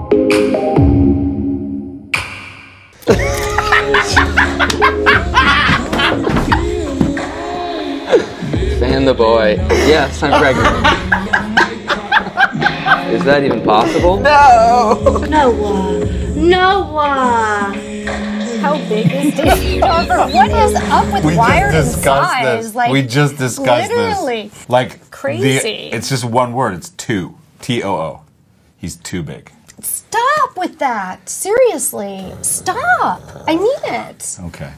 Fan the boy. Yes, I'm pregnant. Is that even possible? No! Noah! How big is Davy Harper? What is up with wired and size? Like, we just discussed literally this. Like crazy. It's just one word. It's two. T-O-O. He's too big. Stop with that. Seriously. Stop. I mean it. Okay.